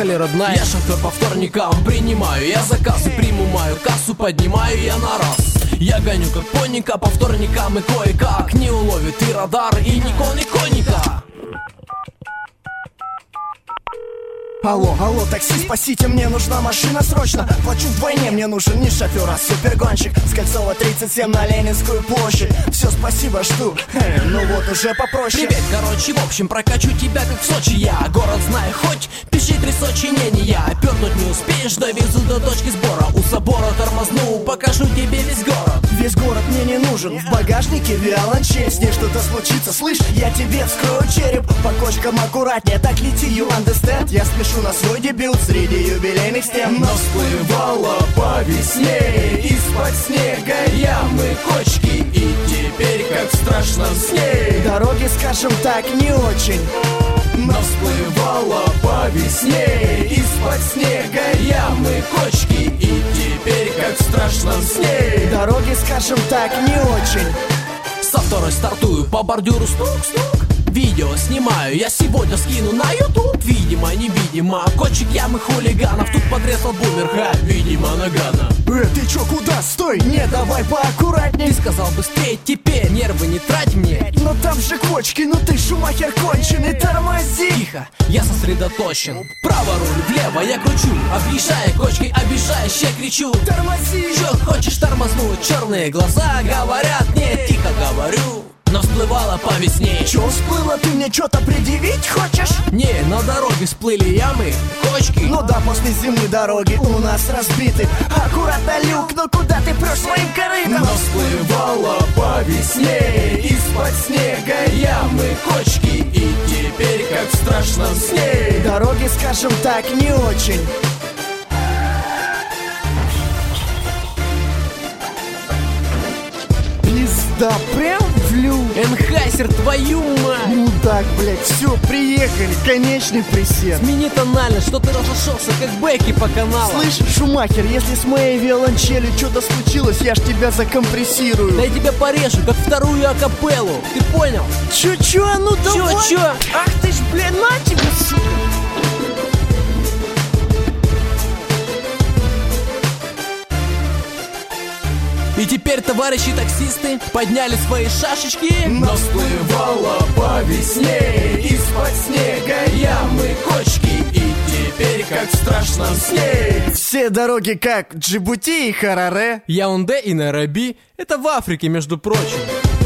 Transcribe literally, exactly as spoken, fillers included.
Поехали, родная. Я шофер по вторникам, принимаю я заказы, приму мою кассу, поднимаю я на раз. Я гоню как конника по вторникам, и кое-как не уловит и радар, и Никон, и конника. Алло, алло, такси, спасите, мне нужна машина срочно. Плачу вдвойне, мне нужен не шофер, а супергонщик. С Кольцова тридцать семь на Ленинскую площадь. Все, спасибо, жду, Хе, ну вот уже попроще. Привет, короче, в общем, прокачу тебя как в Сочи я. Город знаю, хоть пиши три сочинения. Пернуть не успеешь, довезу до точки сбора. У собора тормозну, покажу тебе весь город. Весь город мне не нужен, в багажнике виолончель. С ней что-то случится, слышь, я тебе вскрою череп. По кочкам аккуратнее, так лети, you understand. Я спешу на свой дебют среди юбилейных стен. Но всплывала по весне из-под снега ямы, кочки, и теперь как в страшном сне. Дороги, скажем так, не очень. Но всплывала по весне из-под снега ямы, кочки, и теперь как в страшном сне. Дороги, скажем так, не очень. Со второй стартую по бордюру, стук-стук. Видео снимаю, я сегодня скину на YouTube. Видимо, невидимо, кочек ямы хулиганов. Тут подрезал бумер, ха, видимо, нагана. Э, ты чё, куда? Стой, не, давай поаккуратней. Ты сказал быстрее, теперь нервы не трать мне. Но там же кочки, ну ты Шумахер конченый, тормози. Тихо, я сосредоточен. Право руль, влево я кручу. Объезжая кочкой, обижаешь, я кричу. Тормози. Чё хочешь тормознуть? Черные глаза говорят, не, тихо говорю. Но всплывала по весне. Чё всплыло, ты мне чё-то предъявить хочешь? Не, на дороге всплыли ямы, кочки. Ну да, после зимы дороги у нас разбиты. Аккуратно, люк, но куда ты прешь своим корытом? Но всплывала по весне из-под снега ямы, кочки, и теперь как в страшном сне. Дороги, скажем так, не очень. Пизда, прям в люк. Энхайсер, твою мать! Ну так, блять, все, приехали, конечный присед. Смени тональность, что ты разошелся, как Бекки по каналу. Слышь, Шумахер, если с моей виолончелью что-то случилось, я ж тебя закомпрессирую. Да я тебя порежу, как вторую акапеллу. Ты понял? Чё-чё, а ну давай. Чё-чё? Ах ты ж, блин, на тебе, сука. И теперь, товарищи таксисты, подняли свои шашечки. Но всплывала по весне из-под снега ямы, кочки, и теперь как в страшном сне. Все дороги как Джибути и Хараре. Яунде и Найроби — это в Африке, между прочим.